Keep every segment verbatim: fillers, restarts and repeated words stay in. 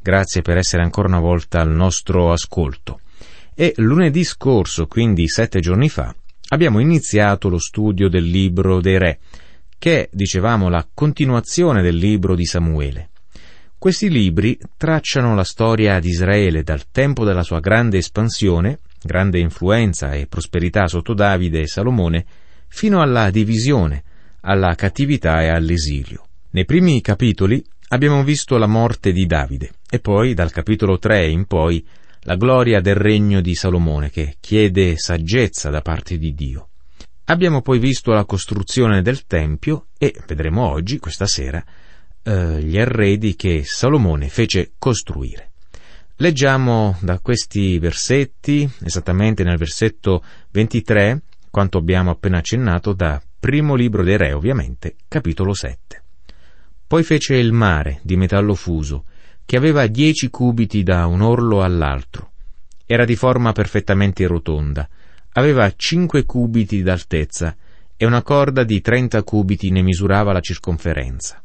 grazie per essere ancora una volta al nostro ascolto. E lunedì scorso, quindi sette giorni fa, abbiamo iniziato lo studio del libro dei Re, che è, dicevamo, la continuazione del libro di Samuele. Questi libri tracciano la storia di Israele dal tempo della sua grande espansione, grande influenza e prosperità sotto Davide e Salomone, fino alla divisione, alla cattività e all'esilio. Nei primi capitoli abbiamo visto la morte di Davide e poi, dal capitolo tre in poi, la gloria del regno di Salomone, che chiede saggezza da parte di Dio. Abbiamo poi visto la costruzione del Tempio e vedremo oggi, questa sera, eh, gli arredi che Salomone fece costruire. Leggiamo da questi versetti, esattamente nel versetto ventitré, quanto abbiamo appena accennato, da Primo Libro dei Re, ovviamente, capitolo sette. Poi fece il mare di metallo fuso, che aveva dieci cubiti da un orlo all'altro. Era di forma perfettamente rotonda, aveva cinque cubiti d'altezza e una corda di trenta cubiti ne misurava la circonferenza.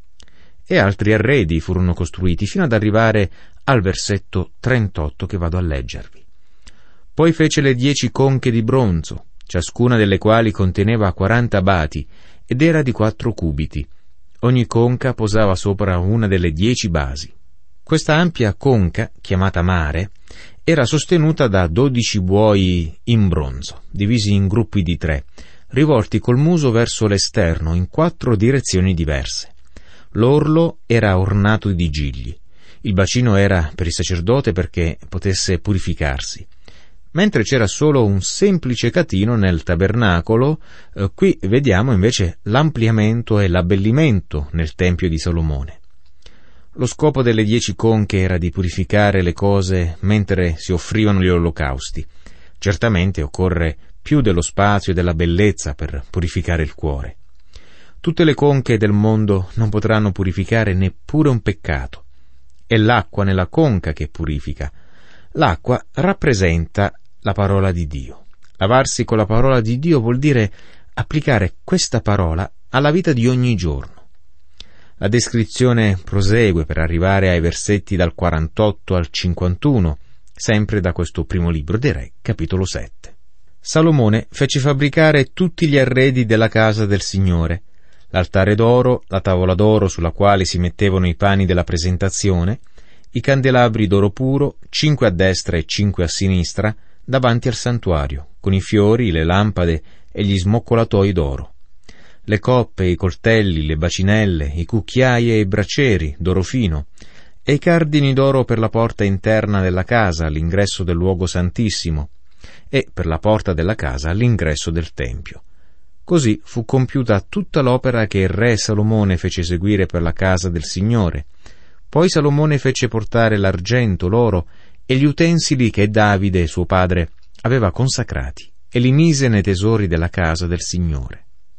E altri arredi furono costruiti fino ad arrivare al versetto trentotto che vado a leggervi. Poi fece le dieci conche di bronzo, ciascuna delle quali conteneva quaranta bati ed era di quattro cubiti. Ogni conca posava sopra una delle dieci basi. Questa ampia conca, chiamata mare, era sostenuta da dodici buoi in bronzo, divisi in gruppi di tre, rivolti col muso verso l'esterno in quattro direzioni diverse. L'orlo era ornato di gigli. Il bacino era per il sacerdote perché potesse purificarsi. Mentre c'era solo un semplice catino nel tabernacolo, eh, qui vediamo invece l'ampliamento e l'abbellimento nel Tempio di Salomone. Lo scopo delle dieci conche era di purificare le cose mentre si offrivano gli olocausti. Certamente occorre più dello spazio e della bellezza per purificare il cuore. Tutte le conche del mondo non potranno purificare neppure un peccato. È l'acqua nella conca che purifica. L'acqua rappresenta la parola di Dio. Lavarsi con la parola di Dio vuol dire applicare questa parola alla vita di ogni giorno. La descrizione prosegue per arrivare ai versetti dal quarantotto al cinquantuno, sempre da questo Primo Libro dei Re, capitolo sette. Salomone fece fabbricare tutti gli arredi della casa del Signore, l'altare d'oro, la tavola d'oro sulla quale si mettevano i pani della presentazione, i candelabri d'oro puro, cinque a destra e cinque a sinistra, davanti al santuario, con i fiori, le lampade e gli smoccolatoi d'oro. Le coppe, i coltelli, le bacinelle, i cucchiai e i bracieri d'oro fino, e i cardini d'oro per la porta interna della casa all'ingresso del luogo santissimo, e per la porta della casa all'ingresso del Tempio. Così fu compiuta tutta l'opera che il re Salomone fece eseguire per la casa del Signore. Poi Salomone fece portare l'argento, l'oro e gli utensili che Davide, suo padre, aveva consacrati, e li mise nei tesori della casa del Signore.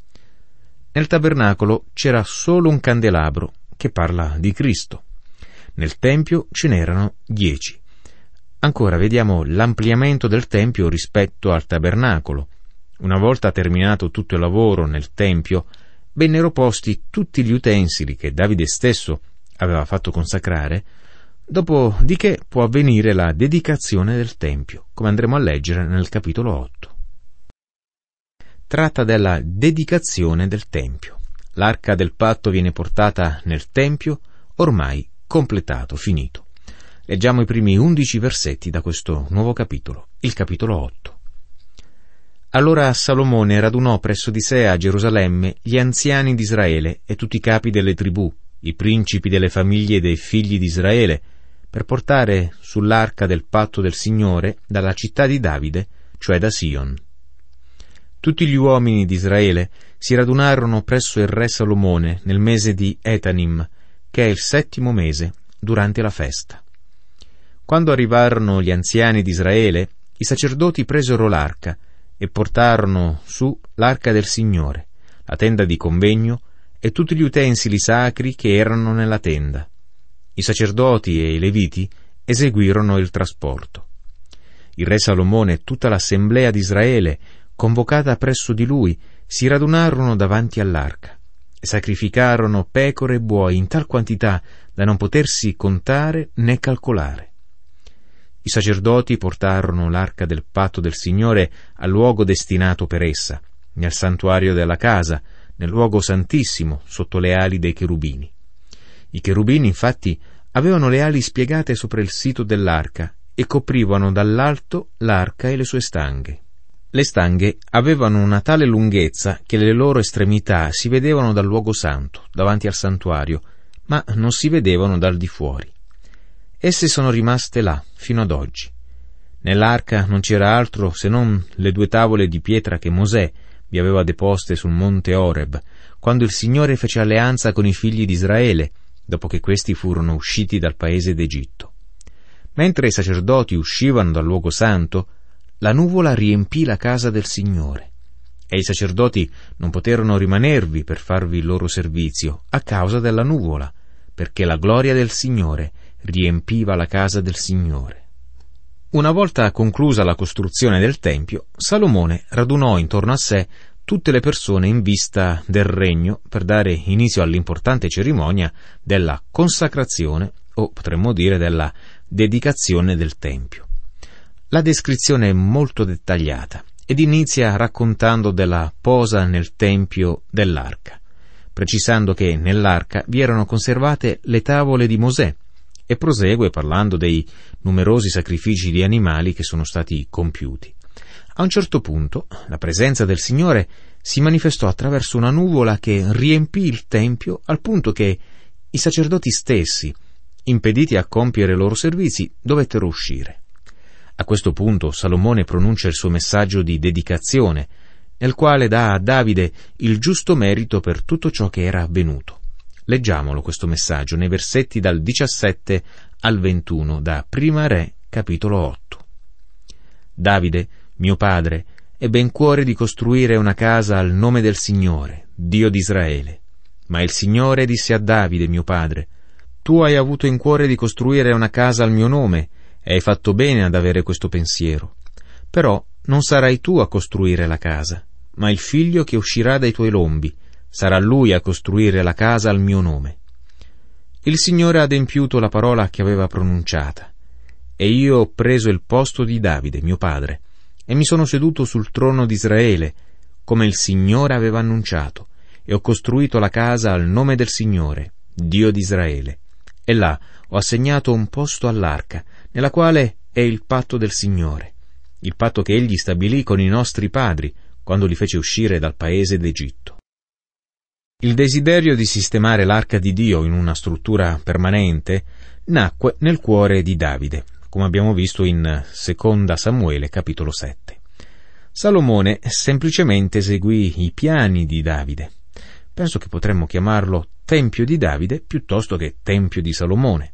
Nel tabernacolo c'era solo un candelabro, che parla di Cristo. Nel Tempio ce n'erano dieci. Ancora vediamo l'ampliamento del Tempio rispetto al tabernacolo. Una volta terminato tutto il lavoro nel Tempio, vennero posti tutti gli utensili che Davide stesso aveva fatto consacrare, dopodiché può avvenire la dedicazione del Tempio, come andremo a leggere nel capitolo otto. Tratta della dedicazione del Tempio. L'arca del patto viene portata nel Tempio, ormai completato, finito. Leggiamo i primi undici versetti da questo nuovo capitolo, il capitolo otto. Allora Salomone radunò presso di sé a Gerusalemme gli anziani di Israele e tutti i capi delle tribù, i principi delle famiglie dei figli di Israele, per portare sull'arca del patto del Signore dalla città di Davide, cioè da Sion. Tutti gli uomini di Israele si radunarono presso il re Salomone nel mese di Etanim, che è il settimo mese, durante la festa. Quando arrivarono gli anziani di Israele, i sacerdoti presero l'arca e portarono su l'arca del Signore, la tenda di convegno e tutti gli utensili sacri che erano nella tenda. I sacerdoti e i leviti eseguirono il trasporto. Il re Salomone e tutta l'assemblea di Israele, convocata presso di lui, si radunarono davanti all'arca e sacrificarono pecore e buoi in tal quantità da non potersi contare né calcolare. I sacerdoti portarono l'arca del patto del Signore al luogo destinato per essa, nel santuario della casa, nel luogo santissimo, sotto le ali dei cherubini. I cherubini, infatti, avevano le ali spiegate sopra il sito dell'arca e coprivano dall'alto l'arca e le sue stanghe. Le stanghe avevano una tale lunghezza che le loro estremità si vedevano dal luogo santo, davanti al santuario, ma non si vedevano dal di fuori. Esse sono rimaste là, fino ad oggi. Nell'arca non c'era altro se non le due tavole di pietra che Mosè vi aveva deposte sul monte Oreb, quando il Signore fece alleanza con i figli di Israele, dopo che questi furono usciti dal paese d'Egitto. Mentre i sacerdoti uscivano dal luogo santo, la nuvola riempì la casa del Signore, e i sacerdoti non poterono rimanervi per farvi il loro servizio a causa della nuvola, perché la gloria del Signore riempiva la casa del Signore. Una volta conclusa la costruzione del Tempio, Salomone radunò intorno a sé tutte le persone in vista del regno per dare inizio all'importante cerimonia della consacrazione, o potremmo dire della dedicazione del Tempio. La descrizione è molto dettagliata ed inizia raccontando della posa nel Tempio dell'arca, precisando che nell'arca vi erano conservate le tavole di Mosè, e prosegue parlando dei numerosi sacrifici di animali che sono stati compiuti. A un certo punto la presenza del Signore si manifestò attraverso una nuvola che riempì il Tempio al punto che i sacerdoti stessi, impediti a compiere i loro servizi, dovettero uscire. A questo punto Salomone pronuncia il suo messaggio di dedicazione, nel quale dà a Davide il giusto merito per tutto ciò che era avvenuto. Leggiamolo questo messaggio nei versetti dal diciassette al ventuno da Prima Re, capitolo otto. Davide, mio padre, ebbe in cuore di costruire una casa al nome del Signore, Dio di Israele. Ma il Signore disse a Davide, mio padre: tu hai avuto in cuore di costruire una casa al mio nome, e hai fatto bene ad avere questo pensiero. Però non sarai tu a costruire la casa, ma il figlio che uscirà dai tuoi lombi. Sarà lui a costruire la casa al mio nome. Il Signore ha adempiuto la parola che aveva pronunciata, e io ho preso il posto di Davide, mio padre, e mi sono seduto sul trono di Israele, come il Signore aveva annunciato, e ho costruito la casa al nome del Signore, Dio di Israele. E là ho assegnato un posto all'arca, nella quale è il patto del Signore, il patto che egli stabilì con i nostri padri, quando li fece uscire dal paese d'Egitto. Il desiderio di sistemare l'arca di Dio in una struttura permanente nacque nel cuore di Davide, come abbiamo visto in Seconda Samuele, capitolo sette. Salomone semplicemente eseguì i piani di Davide. Penso che potremmo chiamarlo Tempio di Davide piuttosto che Tempio di Salomone.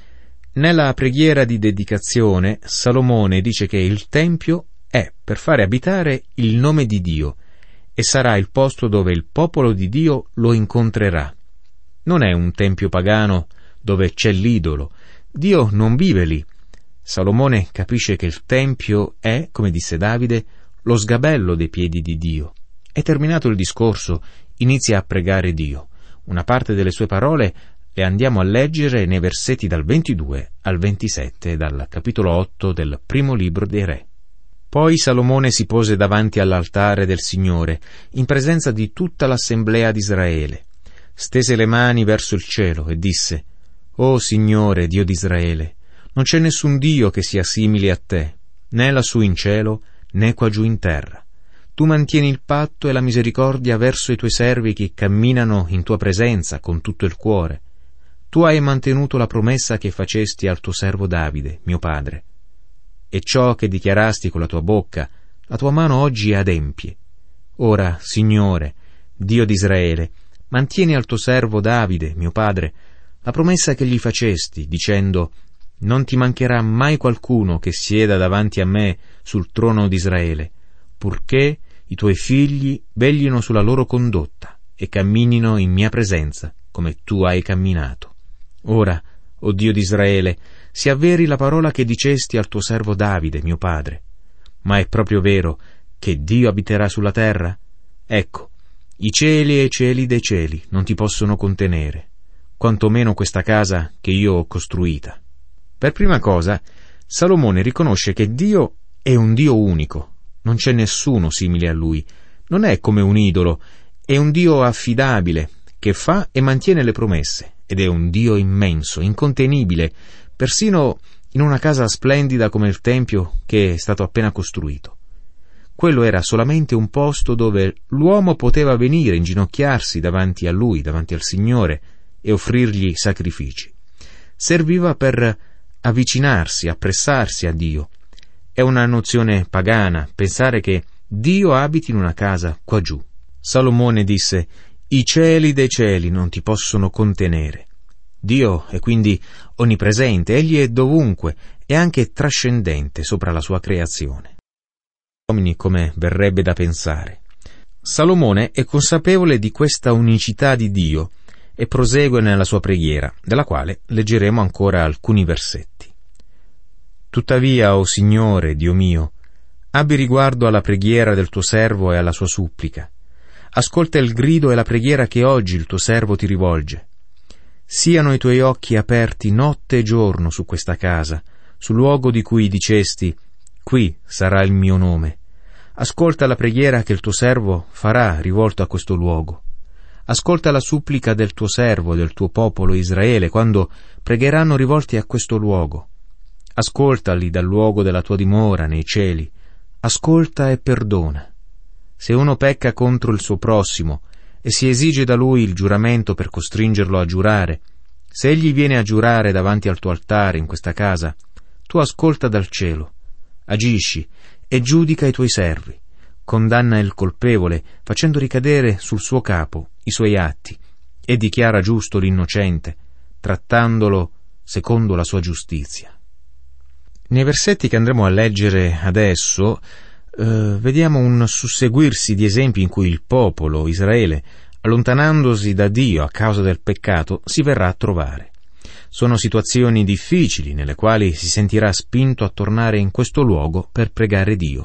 Nella preghiera di dedicazione, Salomone dice che il Tempio è per fare abitare il nome di Dio, e sarà il posto dove il popolo di Dio lo incontrerà. Non è un tempio pagano dove c'è l'idolo. Dio non vive lì. Salomone capisce che il tempio è, come disse Davide, lo sgabello dei piedi di Dio. E terminato il discorso, inizia a pregare Dio. Una parte delle sue parole le andiamo a leggere nei versetti dal ventidue al ventisette dal capitolo otto del primo libro dei Re. Poi Salomone si pose davanti all'altare del Signore, in presenza di tutta l'assemblea di Israele. Stese le mani verso il cielo e disse: «O Signore, Dio di Israele, non c'è nessun Dio che sia simile a te, né lassù in cielo, né qua giù in terra. Tu mantieni il patto e la misericordia verso i tuoi servi che camminano in tua presenza con tutto il cuore. Tu hai mantenuto la promessa che facesti al tuo servo Davide, mio padre. E ciò che dichiarasti con la tua bocca, la tua mano oggi adempie. Ora, Signore, Dio di Israele, mantieni al tuo servo Davide, mio padre, la promessa che gli facesti, dicendo: non ti mancherà mai qualcuno che sieda davanti a me sul trono di Israele, purché i tuoi figli veglino sulla loro condotta e camminino in mia presenza, come tu hai camminato. Ora, o Dio di Israele, si avveri la parola che dicesti al tuo servo Davide, mio padre. Ma è proprio vero che Dio abiterà sulla terra? Ecco, i cieli e i cieli dei cieli non ti possono contenere. quantomeno questa casa che io ho costruita. Per prima cosa, Salomone riconosce che Dio è un Dio unico, non c'è nessuno simile a Lui, non è come un idolo, è un Dio affidabile, che fa e mantiene le promesse, ed è un Dio immenso, incontenibile, persino in una casa splendida come il Tempio che è stato appena costruito. Quello era solamente un posto dove l'uomo poteva venire, inginocchiarsi davanti a Lui, davanti al Signore, e offrirgli sacrifici. Serviva per avvicinarsi, appressarsi a Dio. È una nozione pagana pensare che Dio abiti in una casa qua giù. Salomone disse: «I cieli dei cieli non ti possono contenere». Dio è quindi onnipresente, Egli è dovunque, e anche trascendente sopra la sua creazione. Uomini, come verrebbe da pensare. Salomone è consapevole di questa unicità di Dio e prosegue nella sua preghiera, della quale leggeremo ancora alcuni versetti. «Tuttavia, o Signore, Dio mio, abbi riguardo alla preghiera del tuo servo e alla sua supplica. Ascolta il grido e la preghiera che oggi il tuo servo ti rivolge. Siano i tuoi occhi aperti notte e giorno su questa casa, sul luogo di cui dicesti: qui sarà il mio nome. Ascolta la preghiera che il tuo servo farà rivolto a questo luogo. Ascolta la supplica del tuo servo e del tuo popolo Israele quando pregheranno rivolti a questo luogo. Ascoltali dal luogo della tua dimora nei cieli. Ascolta e perdona. Se uno pecca contro il suo prossimo e si esige da lui il giuramento per costringerlo a giurare, se egli viene a giurare davanti al tuo altare in questa casa, tu ascolta dal cielo, agisci e giudica i tuoi servi, condanna il colpevole facendo ricadere sul suo capo i suoi atti e dichiara giusto l'innocente, trattandolo secondo la sua giustizia». Nei versetti che andremo a leggere adesso eh, vediamo un susseguirsi di esempi in cui il popolo Israele, allontanandosi da Dio a causa del peccato, si verrà a trovare. Sono situazioni difficili nelle quali si sentirà spinto a tornare in questo luogo per pregare Dio.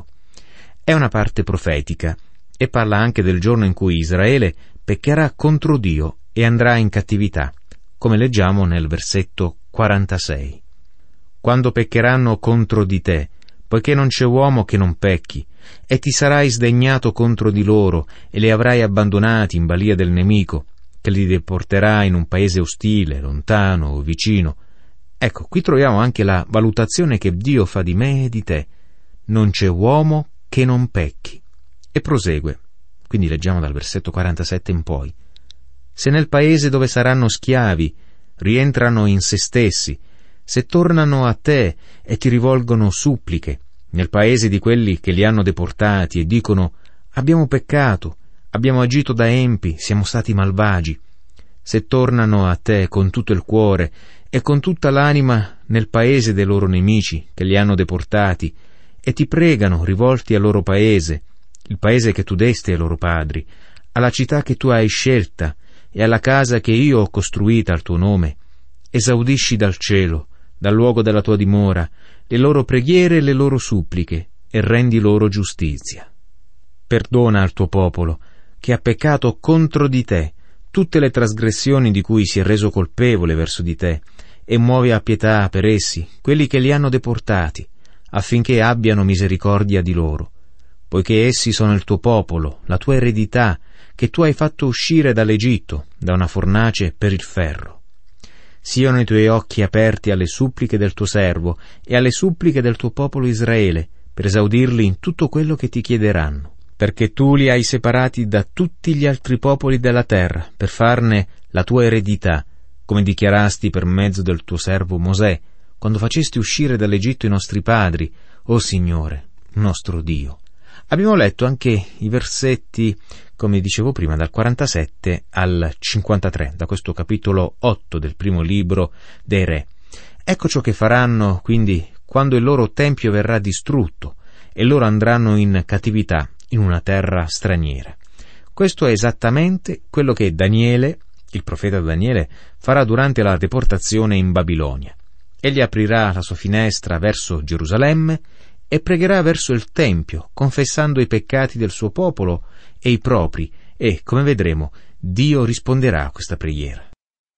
È una parte profetica e parla anche del giorno in cui Israele peccherà contro Dio e andrà in cattività, come leggiamo nel versetto quarantasei. «Quando peccheranno contro di te, poiché non c'è uomo che non pecchi, e ti sarai sdegnato contro di loro e li avrai abbandonati in balia del nemico, che li deporterà in un paese ostile, lontano o vicino». Ecco, qui troviamo anche la valutazione che Dio fa di me e di te. Non c'è uomo che non pecchi. E prosegue. Quindi leggiamo dal versetto quarantasette in poi. «Se nel paese dove saranno schiavi rientrano in se stessi, se tornano a te e ti rivolgono suppliche, nel paese di quelli che li hanno deportati, e dicono: abbiamo peccato, abbiamo agito da empi, siamo stati malvagi, se tornano a te con tutto il cuore e con tutta l'anima nel paese dei loro nemici che li hanno deportati, e ti pregano rivolti al loro paese, il paese che tu desti ai loro padri, alla città che tu hai scelta e alla casa che io ho costruita al tuo nome, esaudisci dal cielo, dal luogo della tua dimora, le loro preghiere e le loro suppliche, e rendi loro giustizia. Perdona al tuo popolo, che ha peccato contro di te, tutte le trasgressioni di cui si è reso colpevole verso di te, e muovi a pietà per essi, quelli che li hanno deportati, affinché abbiano misericordia di loro, poiché essi sono il tuo popolo, la tua eredità, che tu hai fatto uscire dall'Egitto, da una fornace per il ferro. Siano i tuoi occhi aperti alle suppliche del tuo servo e alle suppliche del tuo popolo Israele, per esaudirli in tutto quello che ti chiederanno, perché tu li hai separati da tutti gli altri popoli della terra, per farne la tua eredità, come dichiarasti per mezzo del tuo servo Mosè, quando facesti uscire dall'Egitto i nostri padri, o Signore, nostro Dio». Abbiamo letto anche i versetti, come dicevo prima, dal quarantasette al cinquantatré, da questo capitolo otto del primo libro dei Re. Ecco ciò che faranno, quindi, quando il loro tempio verrà distrutto e loro andranno in cattività in una terra straniera. Questo è esattamente quello che Daniele, il profeta Daniele, farà durante la deportazione in Babilonia. Egli aprirà la sua finestra verso Gerusalemme e pregherà verso il Tempio, confessando i peccati del suo popolo e i propri, e, come vedremo, Dio risponderà a questa preghiera.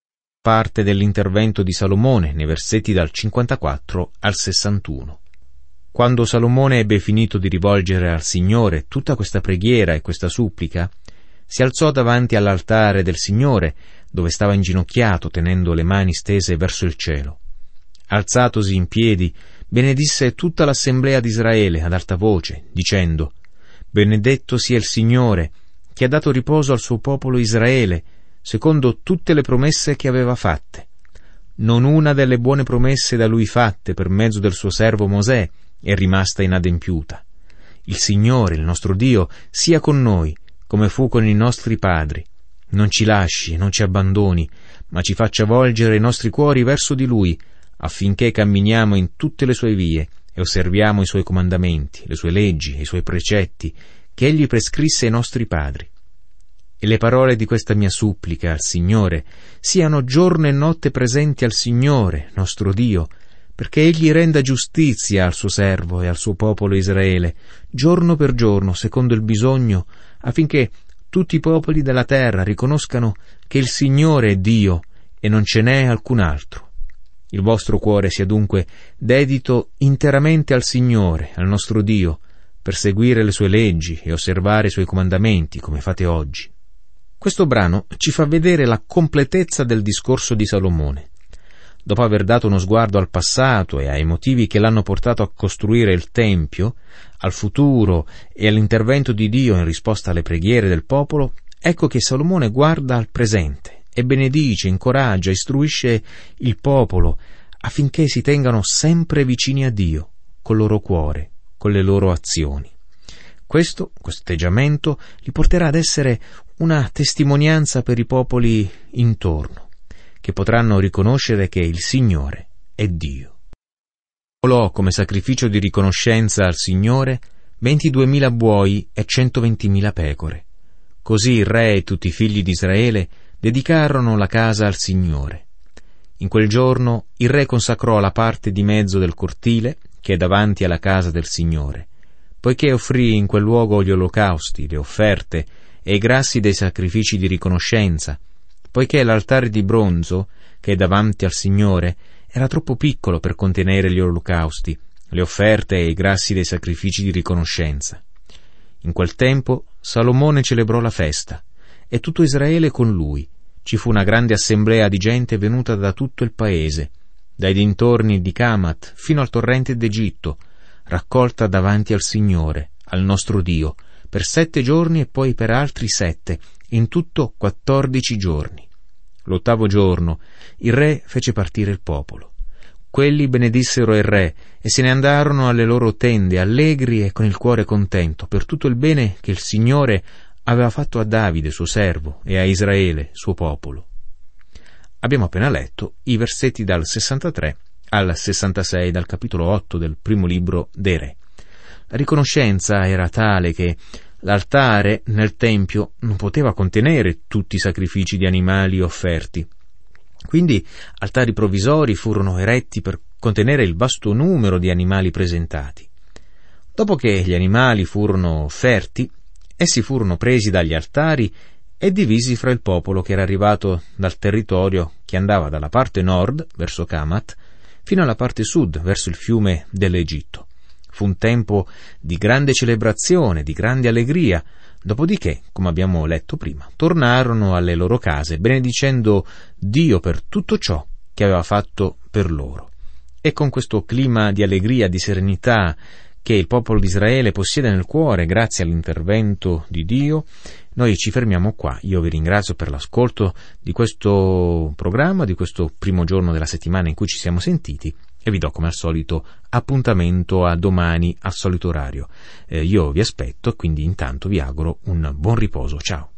parte dell'intervento di Salomone nei versetti dal cinquantaquattro al sessantuno. Quando Salomone ebbe finito di rivolgere al Signore tutta questa preghiera e questa supplica, si alzò davanti all'altare del Signore, dove stava inginocchiato tenendo le mani stese verso il cielo. Alzatosi in piedi, benedisse tutta l'assemblea di Israele ad alta voce, dicendo: «Benedetto sia il Signore, che ha dato riposo al suo popolo Israele, secondo tutte le promesse che aveva fatte. Non una delle buone promesse da lui fatte per mezzo del suo servo Mosè è rimasta inadempiuta. Il Signore, il nostro Dio, sia con noi, come fu con i nostri padri. Non ci lasci e non ci abbandoni, ma ci faccia volgere i nostri cuori verso di Lui, affinché camminiamo in tutte le sue vie e osserviamo i suoi comandamenti, le sue leggi e i suoi precetti, che Egli prescrisse ai nostri padri. E le parole di questa mia supplica al Signore siano giorno e notte presenti al Signore, nostro Dio, perché Egli renda giustizia al suo servo e al suo popolo Israele, giorno per giorno, secondo il bisogno, affinché tutti i popoli della terra riconoscano che il Signore è Dio e non ce n'è alcun altro. Il vostro cuore sia dunque dedito interamente al Signore, al nostro Dio, per seguire le sue leggi e osservare i suoi comandamenti, come fate oggi». Questo brano ci fa vedere la completezza del discorso di Salomone. Dopo aver dato uno sguardo al passato e ai motivi che l'hanno portato a costruire il Tempio, al futuro e all'intervento di Dio in risposta alle preghiere del popolo, ecco che Salomone guarda al presente e benedice, incoraggia, istruisce il popolo affinché si tengano sempre vicini a Dio, col loro cuore, con le loro azioni. Questo, questo atteggiamento li porterà ad essere una testimonianza per i popoli intorno, che potranno riconoscere che il Signore è Dio. Volò come sacrificio di riconoscenza al Signore ventiduemila buoi e centoventimila pecore. Così il re e tutti i figli di Israele dedicarono la casa al Signore. In quel giorno il re consacrò la parte di mezzo del cortile che è davanti alla casa del Signore, poiché offrì in quel luogo gli olocausti, le offerte e i grassi dei sacrifici di riconoscenza, poiché l'altare di bronzo che è davanti al Signore era troppo piccolo per contenere gli olocausti, le offerte e i grassi dei sacrifici di riconoscenza. In quel tempo Salomone celebrò la festa, e tutto Israele con lui. Ci fu una grande assemblea di gente venuta da tutto il paese, dai dintorni di Camat fino al torrente d'Egitto, raccolta davanti al Signore, al nostro Dio, per sette giorni e poi per altri sette, in tutto quattordici giorni. L'ottavo giorno il re fece partire il popolo. Quelli benedissero il re e se ne andarono alle loro tende, allegri e con il cuore contento, per tutto il bene che il Signore aveva fatto a Davide, suo servo, e a Israele, suo popolo. Abbiamo appena letto i versetti dal sessantatré al sessantasei dal capitolo otto del primo libro dei Re. La riconoscenza era tale che l'altare nel Tempio non poteva contenere tutti i sacrifici di animali offerti. Quindi altari provvisori furono eretti per contenere il vasto numero di animali presentati. Dopo che gli animali furono offerti, essi furono presi dagli altari e divisi fra il popolo che era arrivato dal territorio che andava dalla parte nord, verso Camat, fino alla parte sud, verso il fiume dell'Egitto. Fu un tempo di grande celebrazione, di grande allegria, dopodiché, come abbiamo letto prima, tornarono alle loro case, benedicendo Dio per tutto ciò che aveva fatto per loro. E con questo clima di allegria, di serenità che il popolo di Israele possiede nel cuore grazie all'intervento di Dio, noi ci fermiamo qua. Io vi ringrazio per l'ascolto di questo programma, di questo primo giorno della settimana in cui ci siamo sentiti, e vi do come al solito appuntamento a domani al solito orario. Eh, io vi aspetto, quindi intanto vi auguro un buon riposo. Ciao.